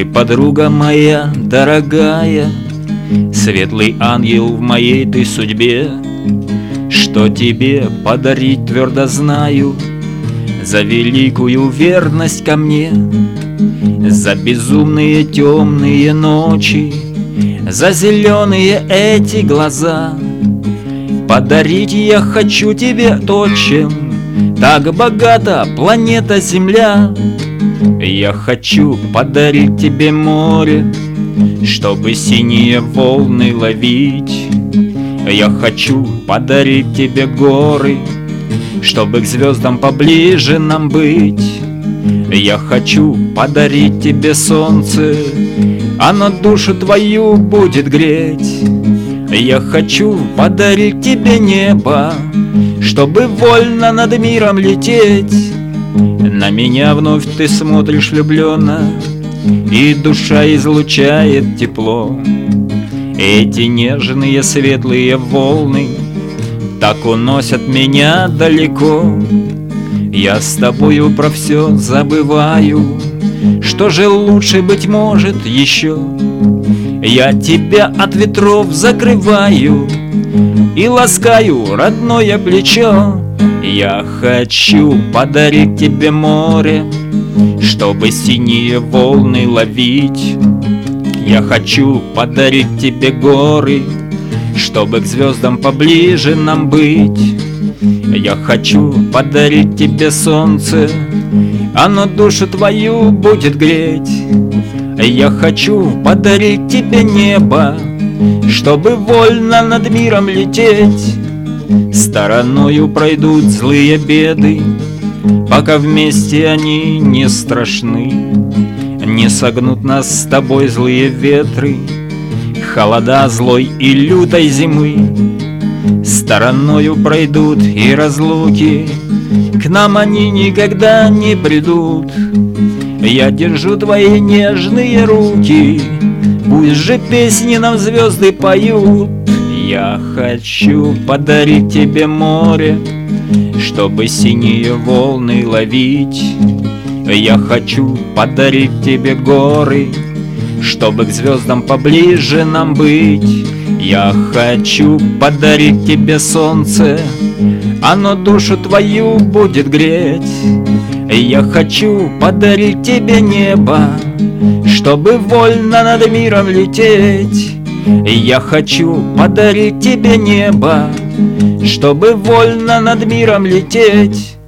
Ты подруга моя дорогая, светлый ангел в моей ты судьбе. Что тебе подарить твердо знаю, за великую верность ко мне, за безумные темные ночи, за зеленые эти глаза. Подарить я хочу тебе то, чем так богата планета Земля. Я хочу подарить тебе море, чтобы синие волны ловить. Я хочу подарить тебе горы, чтобы к звездам поближе нам быть. Я хочу подарить тебе солнце, оно душу твою будет греть. Я хочу подарить тебе небо, чтобы вольно над миром лететь. На меня вновь ты смотришь влюбленно, и душа излучает тепло. Эти нежные светлые волны так уносят меня далеко. Я с тобою про все забываю, что же лучше, быть может, еще. Я тебя от ветров закрываю и ласкаю родное плечо. Я хочу подарить тебе море, чтобы синие волны ловить. Я хочу подарить тебе горы, чтобы к звездам поближе нам быть. Я хочу подарить тебе солнце, оно душу твою будет греть. Я хочу подарить тебе небо, чтобы вольно над миром лететь. Стороною пройдут злые беды, пока вместе они не страшны. Не согнут нас с тобой злые ветры, холода злой и лютой зимы. Стороною пройдут и разлуки, к нам они никогда не придут. Я держу твои нежные руки, пусть же песни нам звезды поют. Я хочу подарить тебе море, чтобы синие волны ловить. Я хочу подарить тебе горы, чтобы к звездам поближе нам быть. Я хочу подарить тебе солнце, оно душу твою будет греть. Я хочу подарить тебе небо, чтобы вольно над миром лететь. Я хочу подарить тебе небо, чтобы вольно над миром лететь.